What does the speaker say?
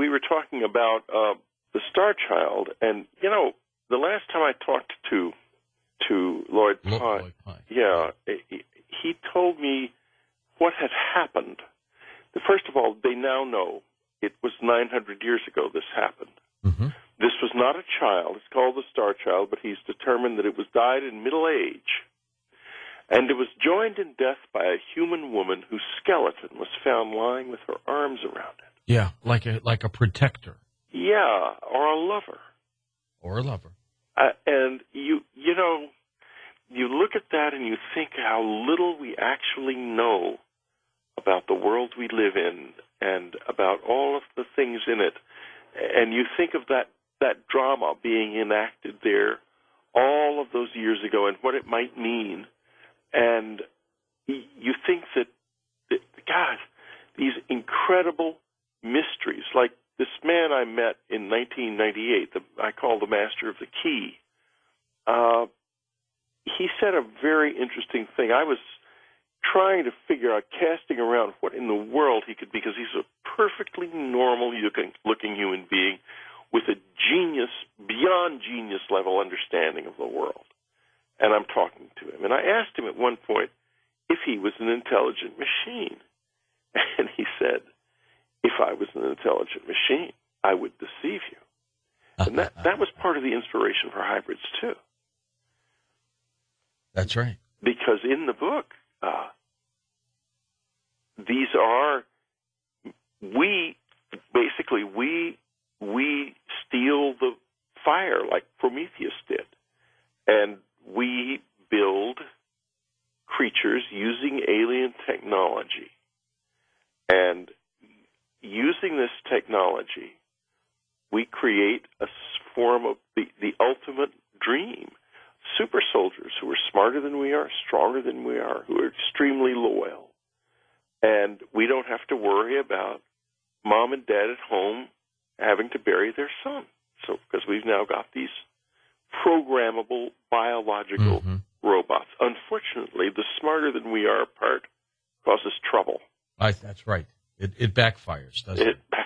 we were talking about the Star Child, and the last time I talked to Lloyd Pye, he told me what had happened. First of all, they now know it was 900 years ago this happened. Mm-hmm. This was not a child. It's called the Star Child, but he's determined that it was died in middle age. And it was joined in death by a human woman whose skeleton was found lying with her arms around it. Yeah, like a protector. Yeah, or a lover. Or a lover. And you look at that and you think how little we actually know about the world we live in and about all of the things in it. And you think of that drama being enacted there all of those years ago and what it might mean. And you think that God, these incredible mysteries, like this man I met in 1998, I call the Master of the Key, he said a very interesting thing. I was trying to figure out, casting around what in the world he could be, because he's a perfectly normal looking human being with a beyond genius level understanding of the world. And I'm talking to him. And I asked him at one point if he was an intelligent machine. And he said, if I was an intelligent machine, I would deceive you. And that was part of the inspiration for Hybrids, too. That's right. Because in the book, we steal the fire like Prometheus did. And we build creatures using alien technology. And using this technology, we create a form of the ultimate dream. Super soldiers who are smarter than we are, stronger than we are, who are extremely loyal. And we don't have to worry about mom and dad at home having to bury their son. So, because we've now got these programmable biological robots. Unfortunately, the smarter than we are part causes trouble. That's right. It backfires, doesn't it? It